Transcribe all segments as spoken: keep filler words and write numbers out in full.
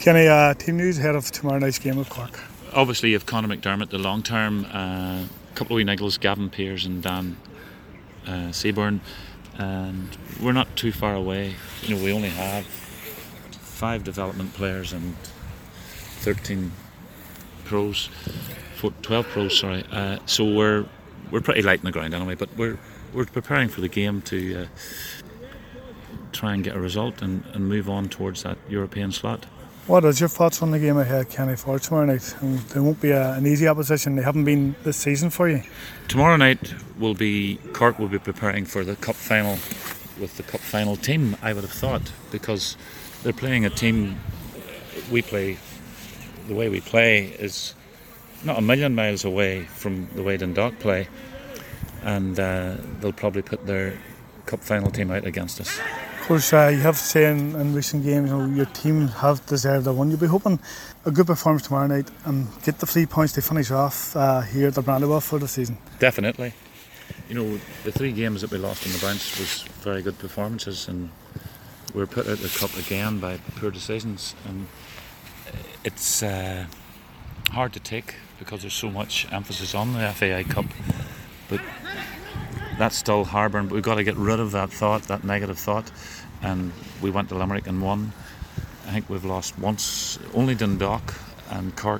Kenny, uh, team news ahead of tomorrow night's game with Cork. Obviously, you have Conor McDermott, the long term, a uh, couple of wee niggles, Gavin Pearce and Dan uh, Seaborn, and we're not too far away. You know, we only have five development players and thirteen pros, four, twelve pros. Sorry, uh, so we're we're pretty light in the ground anyway. But we're we're preparing for the game to uh, try and get a result and, and move on towards that European slot. What is your thoughts on the game ahead, Kenny, for tomorrow night? And there won't be a, an easy opposition. They haven't been this season for you. Tomorrow night will be Cork will be preparing for the cup final with the cup final team, I would have thought, because they're playing a team. We play the way we play is not a million miles away from the way Dundalk play, and uh, they'll probably put their cup final team out against us. Of course, uh, you have to say in, in recent games, you know, your team have deserved a win. You'll be hoping a good performance tomorrow night and get the three points to finish off uh, here at the Brandywell for the season. Definitely. You know, the three games that we lost on the bounce was very good performances, and we were put out of the cup again by poor decisions, and it's uh, hard to take because there's so much emphasis on the F A I Cup, but that's still harbouring. But we've got to get rid of that thought, that negative thought. And we went to Limerick and won. I think we've lost once. Only Dundalk and Cork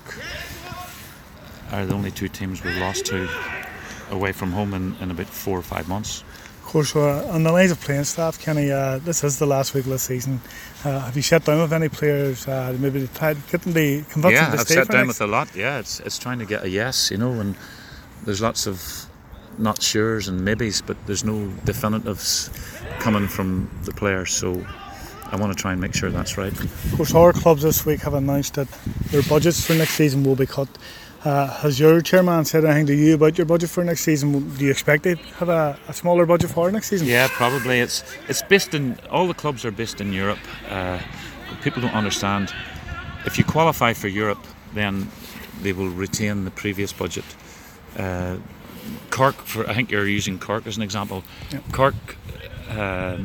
are the only two teams we've lost to away from home in, in about four or five months. Of course, uh, on the lines of playing staff, Kenny, uh, this is the last week of the season. Uh, have you sat down with any players? Uh, maybe tried to get them to convince yeah, them to I've stay sat for down next? with a lot. Yeah, it's it's trying to get a yes, you know, and there's lots of not sures and maybes, but there's no definitives coming from the players, so I want to try and make sure that's right. Of course, our clubs this week have announced that their budgets for next season will be cut. Uh, has your chairman said anything to you about your budget for next season? Do you expect to have a, a smaller budget for next season? Yeah, probably. It's it's based in, all the clubs are based in Europe. Uh, people don't understand. If you qualify for Europe, then they will retain the previous budget. Uh, Cork, for, I think you're using Cork as an example. Yep. Cork uh,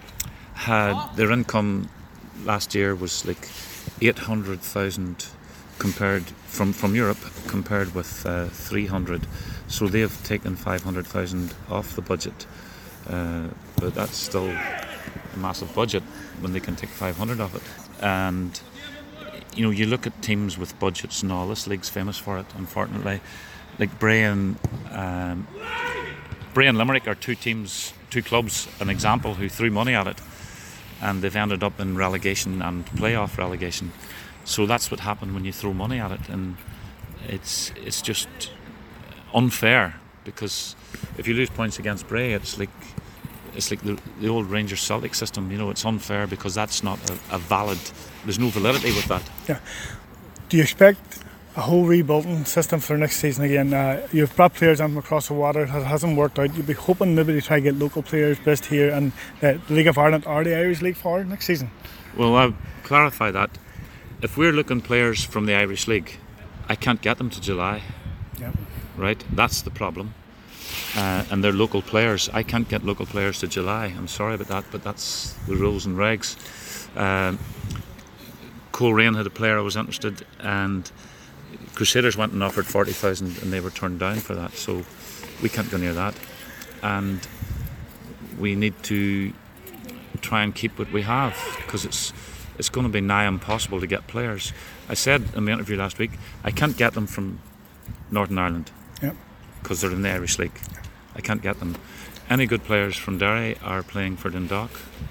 had their income last year was like eight hundred thousand compared from, from Europe compared with uh, three hundred. So they've taken five hundred thousand off the budget. Uh, but that's still a massive budget when they can take five hundred off it. And you know, you look at teams with budgets and all. This league's famous for it, unfortunately. Like Bray and um, Bray and Limerick are two teams, two clubs, an example, who threw money at it, and they've ended up in relegation and playoff relegation. So that's what happened when you throw money at it, and it's it's just unfair, because if you lose points against Bray, it's like it's like the, the old Rangers Celtic system. You know, it's unfair because that's not a, a valid. There's no validity with that. Yeah. Do you expect a whole rebuilding system for next season again? Uh, you've brought players in from across the water. It hasn't worked out. You'd be hoping maybe to try to get local players based here and uh, the League of Ireland or the Irish League for next season. Well, I'll clarify that. If we're looking players from the Irish League, I can't get them to July. Yeah. Right? That's the problem. Uh, and they're local players. I can't get local players to July. I'm sorry about that, but that's the rules and regs. Um, Coleraine had a player I was interested, and Crusaders went and offered forty thousand and they were turned down for that, so we can't go near that, and we need to try and keep what we have, because it's it's going to be nigh impossible to get players. I said in the interview last week, I can't get them from Northern Ireland because yep. they're in the Irish League. I can't get them. Any good players from Derry are playing for Dundalk,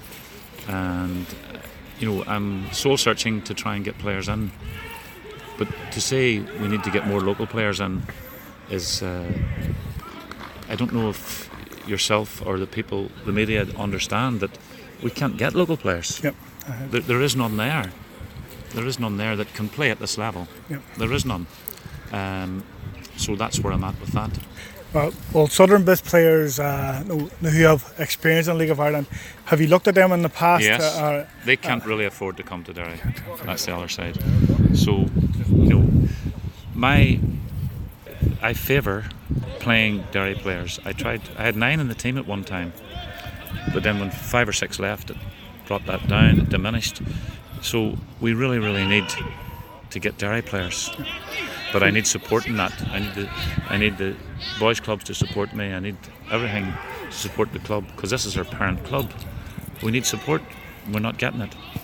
and you know, I'm soul searching to try and get players in. But to say we need to get more local players in is, uh, I don't know if yourself or the people, the media, understand that we can't get local players. Yep. There, there is none there. There is none there that can play at this level. Yep. There is none. Um, so that's where I'm at with that. Well, well Southern-based players uh, who have experience in League of Ireland, have you looked at them in the past? Yes, uh, they can't uh, really afford to come to Derry. That's the other side. So, you know, my I favour playing Derry players. I tried. I had nine in the team at one time, but then when five or six left, it brought that down. It diminished. So we really, really need to get Derry players. But I need support in that. I need the, I need the boys' clubs to support me. I need everything to support the club because this is our parent club. We need support. We're not getting it.